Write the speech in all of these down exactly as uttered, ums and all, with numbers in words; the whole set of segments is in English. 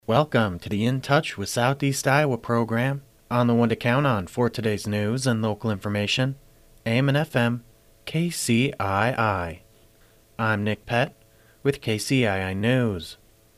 Welcome to the In Touch with Southeast Iowa program on the one to count on for today's news and local information, A M and F M, K C I I. I'm Nick Pett with K C I I News.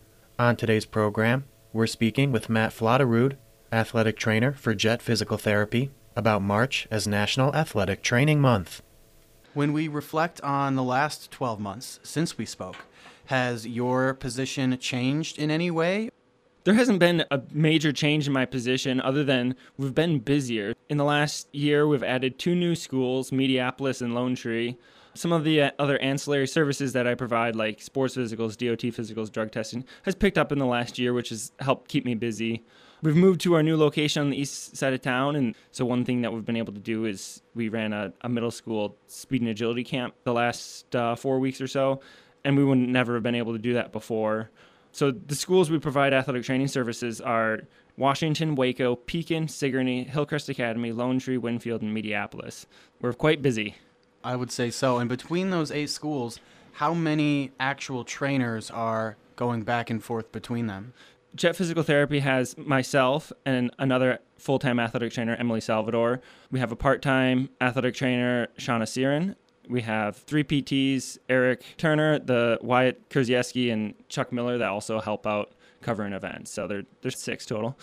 On today's program, we're speaking with Matt Flotterud, athletic trainer for Jet Physical Therapy, about March as National Athletic Training Month. When we reflect on the last twelve months since we spoke, has your position changed in any way? There hasn't been a major change in my position other than we've been busier. In the last year, we've added two new schools, Mediapolis and Lone Tree. Some of the other ancillary services that I provide, like sports physicals, D O T physicals, drug testing, has picked up in the last year, which has helped keep me busy. We've moved to our new location on the east side of town, and so one thing that we've been able to do is we ran a, a middle school speed and agility camp the last uh, four weeks or so, and we would never have been able to do that before. So the schools we provide athletic training services are Washington, Waco, Pekin, Sigourney, Hillcrest Academy, Lone Tree, Winfield, and Mediapolis. We're quite busy. I would say so. And between those eight schools, how many actual trainers are going back and forth between them? Jet Physical Therapy has myself and another full-time athletic trainer, Emily Salvador. We have a part-time athletic trainer, Shauna Siren. We have three P Ts, Eric Turner, the Wyatt Kurzieski, and Chuck Miller that also help out covering events. So there, there's six total.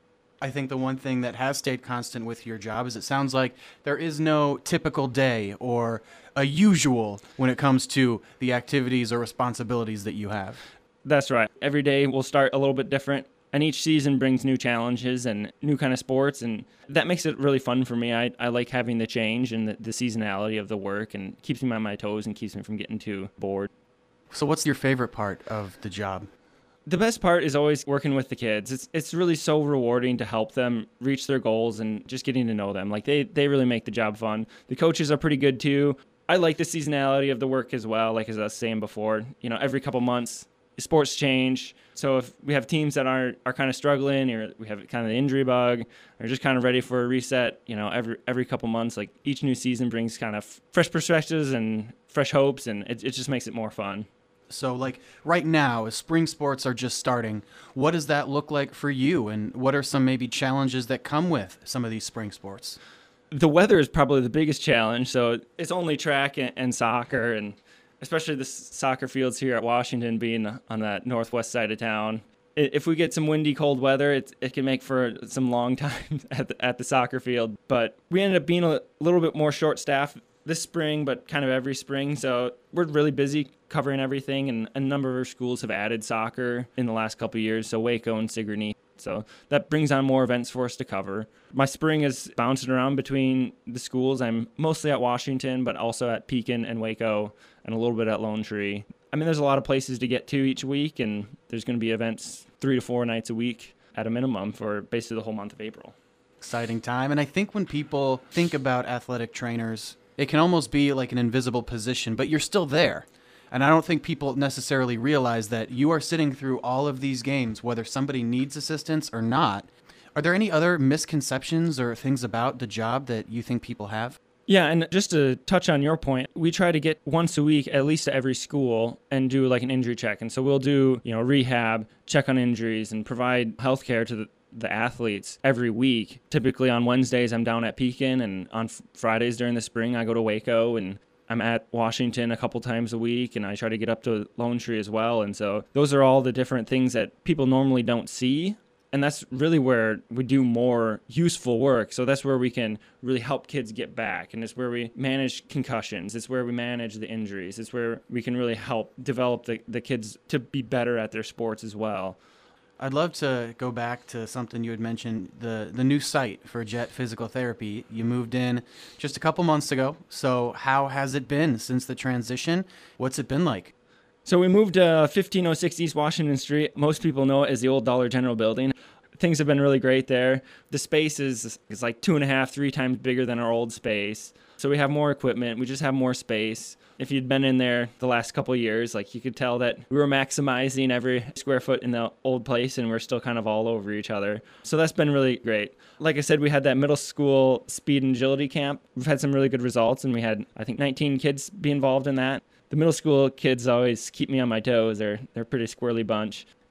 I think the one thing that has stayed constant with your job is it sounds like there is no typical day or a usual when it comes to the activities or responsibilities that you have. That's right. Every day will start a little bit different, and each season brings new challenges and new kind of sports, and that makes it really fun for me. I, I like having the change and the, the seasonality of the work, and keeps me on my toes and keeps me from getting too bored. So what's your favorite part of the job? The best part is always working with the kids. It's it's really so rewarding to help them reach their goals and just getting to know them. Like they, they really make the job fun. The coaches are pretty good too. I like the seasonality of the work as well, like as I was saying before. You know, every couple months, sports change. So if we have teams that are are kind of struggling, or we have kind of the injury bug, or just kind of ready for a reset, you know, every every couple months, like each new season brings kind of fresh perspectives and fresh hopes, and it, it just makes it more fun. So like right now, as spring sports are just starting, what does that look like for you? And what are some maybe challenges that come with some of these spring sports? The weather is probably the biggest challenge. So it's only track and, and soccer, and especially the soccer fields here at Washington being on that northwest side of town. If we get some windy, cold weather, it, it can make for some long time at the, at the soccer field. But we ended up being a little bit more short-staffed this spring, but kind of every spring. So we're really busy covering everything, and a number of our schools have added soccer in the last couple of years, so Waco and Sigourney. So that brings on more events for us to cover. My spring is bouncing around between the schools. I'm mostly at Washington, but also at Pekin and Waco, and a little bit at Lone Tree. I mean, there's a lot of places to get to each week, and there's going to be events three to four nights a week at a minimum for basically the whole month of April. Exciting time. And I think when people think about athletic trainers, it can almost be like an invisible position, but you're still there. And I don't think people necessarily realize that you are sitting through all of these games, whether somebody needs assistance or not. Are there any other misconceptions or things about the job that you think people have? Yeah, and just to touch on your point, we try to get once a week at least to every school and do like an injury check. And so we'll do, you know, rehab, check on injuries, and provide health care to the the athletes every week. Typically on Wednesdays, I'm down at Pekin, and on f- Fridays during the spring, I go to Waco, and I'm at Washington a couple times a week, and I try to get up to Lone Tree as well. And so those are all the different things that people normally don't see. And that's really where we do more useful work. So that's where we can really help kids get back. And it's where we manage concussions. It's where we manage the injuries. It's where we can really help develop the, the kids to be better at their sports as well. I'd love to go back to something you had mentioned, the, the new site for Jet Physical Therapy. You moved in just a couple months ago. So how has it been since the transition? What's it been like? So we moved to fifteen oh six East Washington Street. Most people know it as the old Dollar General building. Things have been really great there. The space is, is like two and a half, three times bigger than our old space. So we have more equipment. We just have more space. If you'd been in there the last couple of years, like you could tell that we were maximizing every square foot in the old place, and we're still kind of all over each other. So that's been really great. Like I said, we had that middle school speed and agility camp. We've had some really good results, and we had, I think, nineteen kids be involved in that. The middle school kids always keep me on my toes. They're they're a pretty squirrely bunch.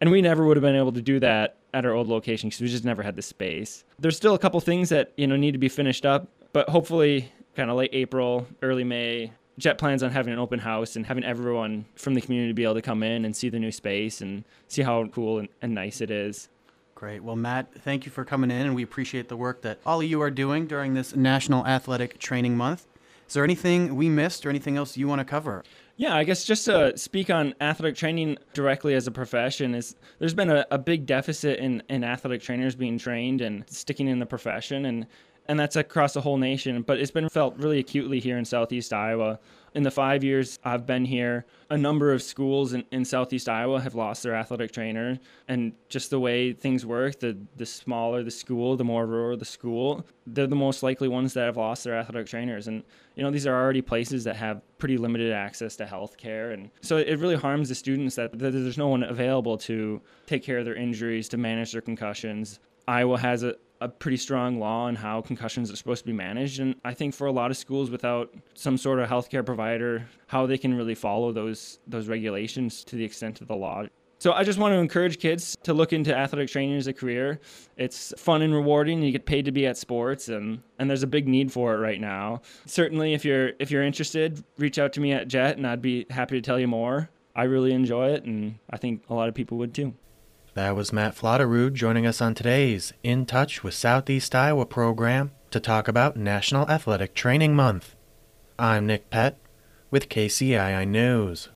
And we never would have been able to do that at our old location because we just never had the space. There's still a couple things that, you know, need to be finished up, but hopefully kind of late April, early May, Jet plans on having an open house and having everyone from the community be able to come in and see the new space and see how cool and, and nice it is. Great. Well, Matt, thank you for coming in, and we appreciate the work that all of you are doing during this National Athletic Training Month. Is there anything we missed or anything else you want to cover? Yeah, I guess just to speak on athletic training directly as a profession, is there's been a, a big deficit in, in athletic trainers being trained and sticking in the profession, and and that's across the whole nation, but it's been felt really acutely here in Southeast Iowa. In the five years I've been here, a number of schools in, in Southeast Iowa have lost their athletic trainer, and just the way things work, the, the smaller the school, the more rural the school, they're the most likely ones that have lost their athletic trainers. And, you know, these are already places that have pretty limited access to health care, and so it really harms the students that, that there's no one available to take care of their injuries, to manage their concussions. Iowa has a a pretty strong law on how concussions are supposed to be managed. And I think for a lot of schools without some sort of healthcare provider, how they can really follow those those regulations to the extent of the law. So I just want to encourage kids to look into athletic training as a career. It's fun and rewarding. You get paid to be at sports, and, and there's a big need for it right now. Certainly, if you're if you're interested, reach out to me at Jet, and I'd be happy to tell you more. I really enjoy it, and I think a lot of people would too. That was Matt Flotterud joining us on today's In Touch with Southeast Iowa program to talk about National Athletic Training Month. I'm Nick Pett with K C I I News.